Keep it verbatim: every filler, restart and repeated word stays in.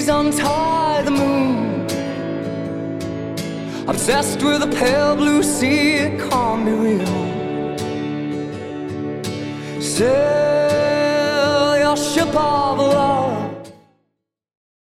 Please untie the moon. Obsessed with a pale blue sea, it can't be real. Say